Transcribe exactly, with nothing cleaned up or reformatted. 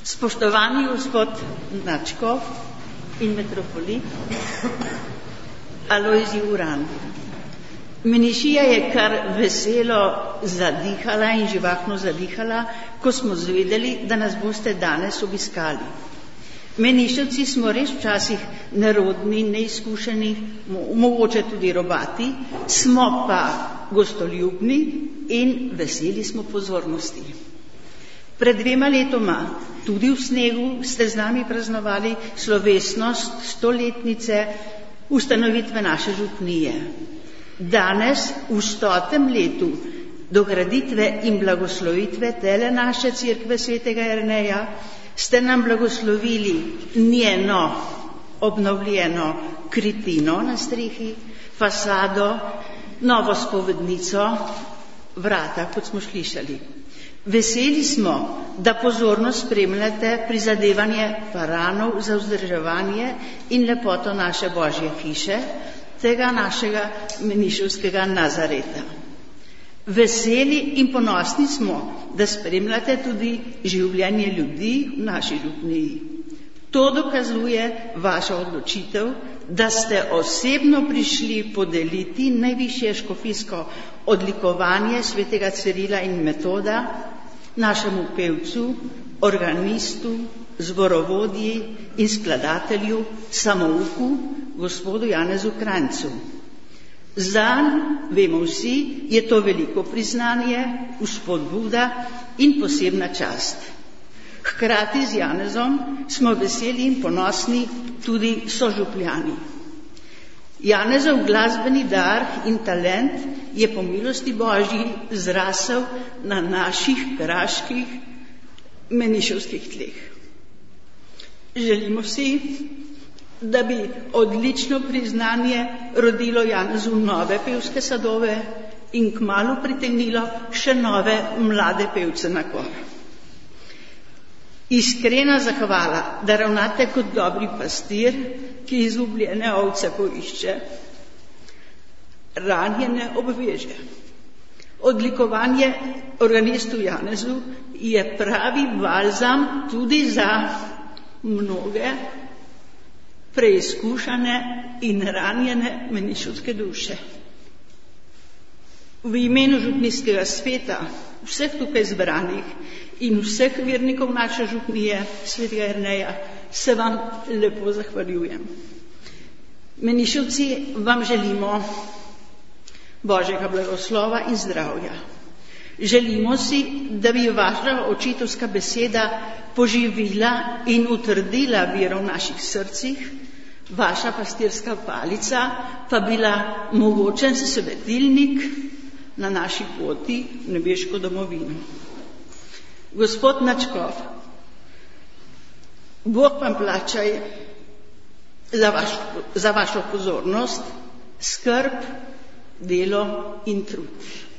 Spoštovani gospod Načkov in metropolit Alojzij Uran. Menišija je kar veselo zadihala in živahno zadihala, ko smo zvedeli, da nas boste danes obiskali. Meniševci smo res včasih nerodni, neizkušeni, mogoče tudi robati, smo pa gostoljubni in veseli smo pozornosti. Pred dvema letoma, tudi v snegu, ste z nami praznovali slovesnost stoletnice ustanovitve naše župnije. Danes, v stotem letu dograditve in blagoslovitve tele naše cerkve svetega Jerneja, ste nam blagoslovili njeno obnovljeno kritino na strehi, fasado, novo spovednico, vrata, kot smo slišali. Veseli smo, da pozorno spremljate prizadevanje faranov za vzdrževanje in lepoto naše Božje hiše, tega našega meniševskega Nazareta. Veseli in ponosni smo, da spremljate tudi življenje ljudi v naši župniji. To dokazuje vaša odločitev, da ste osebno prišli podeliti najvišje škofijsko odlikovanje svetega Cirila in Metoda našemu pevcu, organistu, zborovodji in skladatelju, samouku, gospodu Janezu Kranjcu. Zanj, vemo vsi, je to veliko priznanje, vzpodbuda in posebna čast. Hkrati z Janezom smo veseli in ponosni tudi sožupljani. Janezov glasbeni dar in talent je po milosti Božji zrasel na naših kraških meniševskih tleh. Želimo si, da bi odlično priznanje rodilo Janezu nove pevske sadove in kmalu pritegnilo še nove mlade pevce na kor. Iskrena zahvala, da ravnate kot dobri pastir, ki izgubljene ovce poišče, ranjene obveže. Odlikovanje organistu Janezu je pravi balzam tudi za mnoge preizkušane in ranjene meniševske duše. V imenu župnijskega sveta, vseh tukaj zbranih in vseh vernikov naše župnije svetega Jerneja se vam lepo zahvaljujem. Meniševci vam želimo Božjega blagoslova in zdravja. Želimo si, da bi vaša očetovska beseda poživila in utrdila vero v naših srcih, vaša pastirska palica pa bila mogočen svetilnik na naši poti v nebeško domovino. Gospod Načkov, Bog vam plačaj za, vaš, za vašo pozornost, skrb, delo in trud.